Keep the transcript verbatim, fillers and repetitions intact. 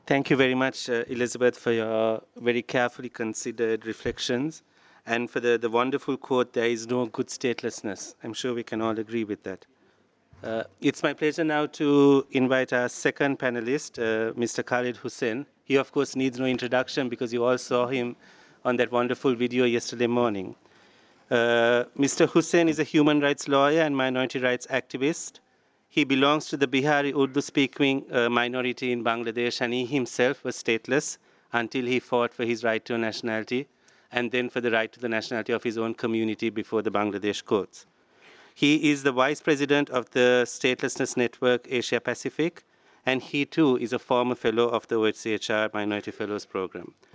Thank you very much, uh, Elizabeth, for your very carefully considered reflections and for the, the wonderful quote, "There is no good statelessness." I'm sure we can all agree with that. Uh, it's my pleasure now to invite our second panelist, uh, Mister Khalid Hussain. He, of course, needs no introduction because you all saw him on that wonderful video yesterday morning. Uh, Mister Hussain is a human rights lawyer and minority rights activist. He belongs to the Bihari Urdu-speaking uh, minority in Bangladesh, and he himself was stateless until he fought for his right to nationality and then for the right to the nationality of his own community before the Bangladesh courts. He is the vice president of the Statelessness Network Asia Pacific, and he too is a former fellow of the O H C H R Minority Fellows Program.